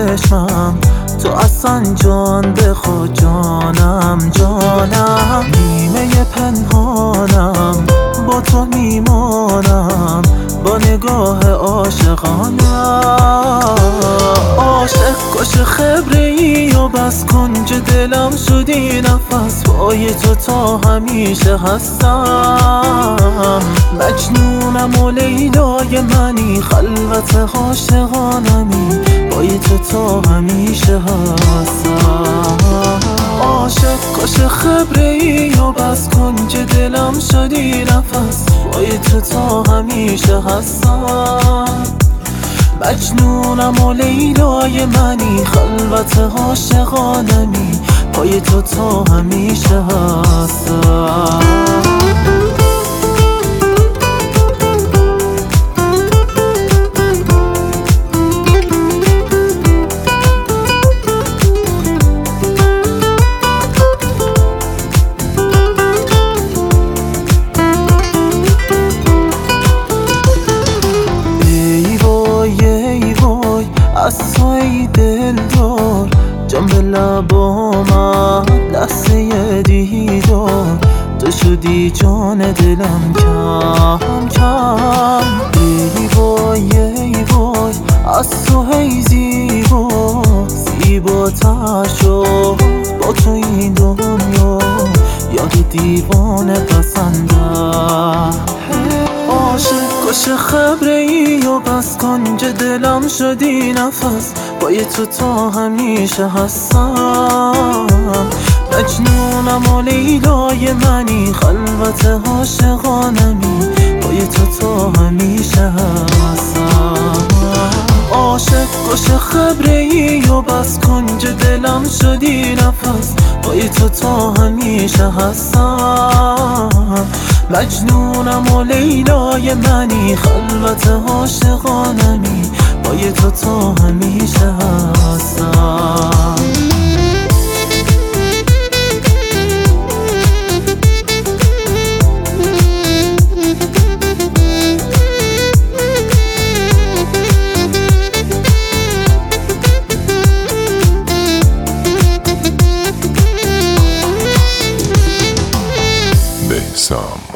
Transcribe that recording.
چشمم، تو اصلا جان به خود جانم جانم. نیمه پنهانم با تو میمانم، با نگاه عاشقانم. عاشق کش خبره ای و بس کنج دلم شدی نفس، پای تو تا همیشه هستم. مجنونم و لیلای منی، خلوت عاشقانمی، پای تو تا همیشه هستم. عاشق کش خبره ای و بس کنج دلم شدی نفس، پای تو تا همیشه هستم. مجنونم و لیلای منی، خلوت عاشقانمی، پای تو تا همیشه هستم. از تو ای دلدار، جان به لب آمد لحظه دیدار، تو شدی جان دلم کم کم. ای وای ای وای از تو ای زیبا، زیباتر شد با تو این دنیا، یاد دیوانه پسندم. عاشق کش خبره ای و بس کنج دلم شدی نفس، پای تو تا همیشه هستم. مجنونم و لیلای منی، خلوت عاشقانمی، پای تو تا همیشه هستم. عاشق کش خبره ای و بس کنج دلم شدی نفس، پای تو تا همیشه هستم. مجنونم و لیلای منی، خلوت عاشقانمی، پای تو تا همیشه هستم. بهسام.